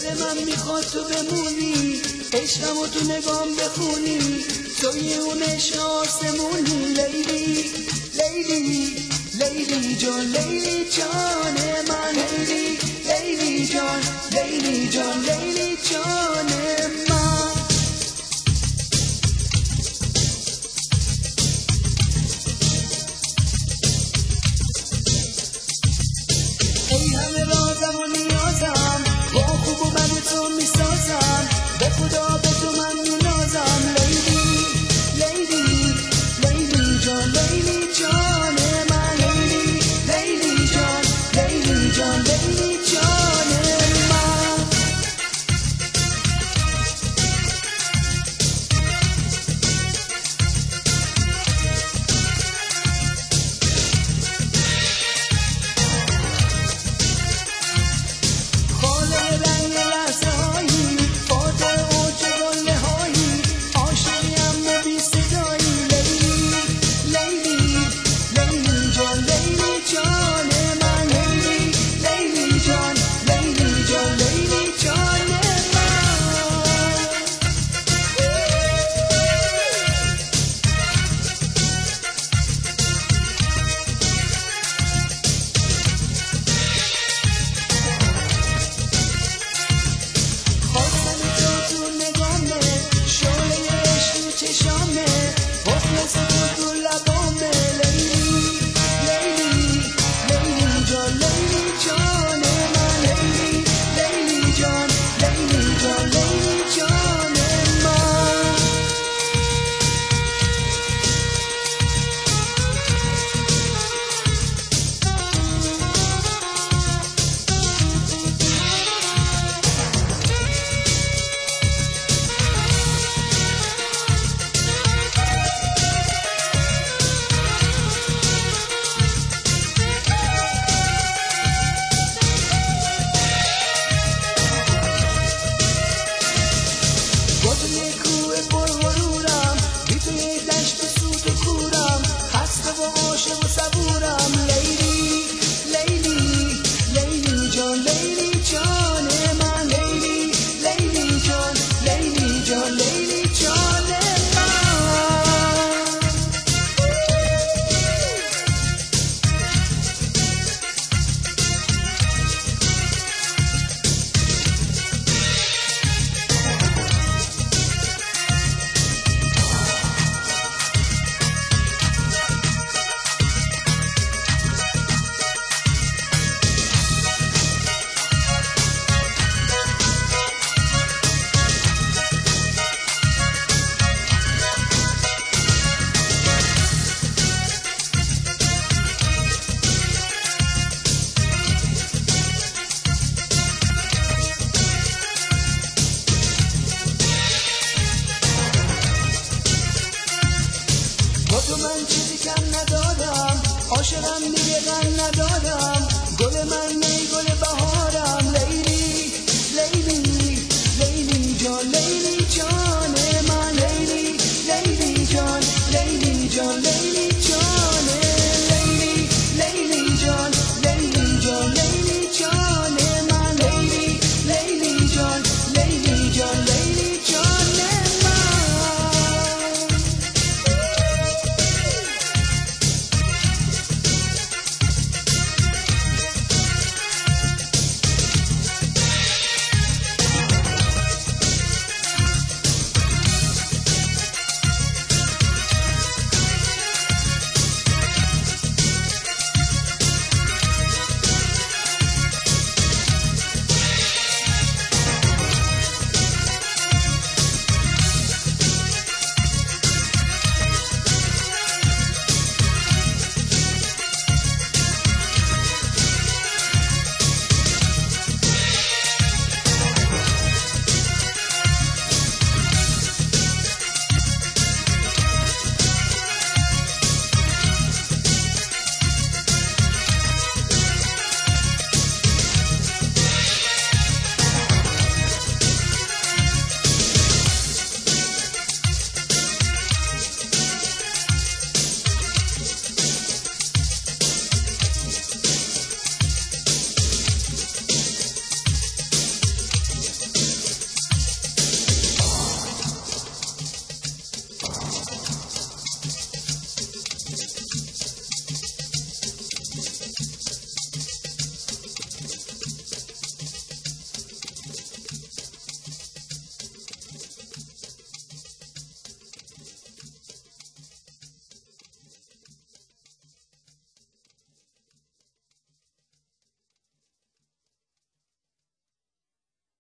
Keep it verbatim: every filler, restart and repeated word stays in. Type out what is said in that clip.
دل من میخواد تو بمونی، عشقمو تو نگام بخونی، توی اون عشق آسمونی. لیلی لیلی لیلی جان، لیلی جان من، لیلی لیلی جان، لیلی جان، لیلی جان من. ای همه رازم و نیازم، با خوب و بد تو میسازم، به خدا به تو من مینازم. لیلی لیلی لیلی جان، لیلی جان من، لیلی لیلی جان، لیلی جان، لیلی جان من. خاله رنگ لحظه هایی، فاتح اوج گله هایی، عاشقیم و بی صدایی. لیلی لیلی لیلی جان، لیلی جان من، لیلی لیلی جان، لیلی جان، لیلی جان من. خواستن تو تو نگامه، شعله عشق تو چشامه، مخلص تو تو لبامه. لیلی لیلی لیلی جان، لیلی جان من، لیلی لیلی جان، لیلی جان، لیلی جان من. با توی کوه پرغرورم، بی توی دشت سود و کورم، خسته و عاشق و صبورم. لیلی لیلی لیلی جان، لیلی جان من، لیلی لیلی جان، لیلی جان، لیلی جان من. با تو من چیزی کم ندارم، عاشقم دیگه غم ندارم، گل من نی گل بهارم. لیلی لیلی لیلی جان، لیلی جان من، لیلی لیلی جان، لیلی جان، لیلی جان، لیلی لیلی جان، لیلی جان، لیلی جان من، لیلی لیلی جان،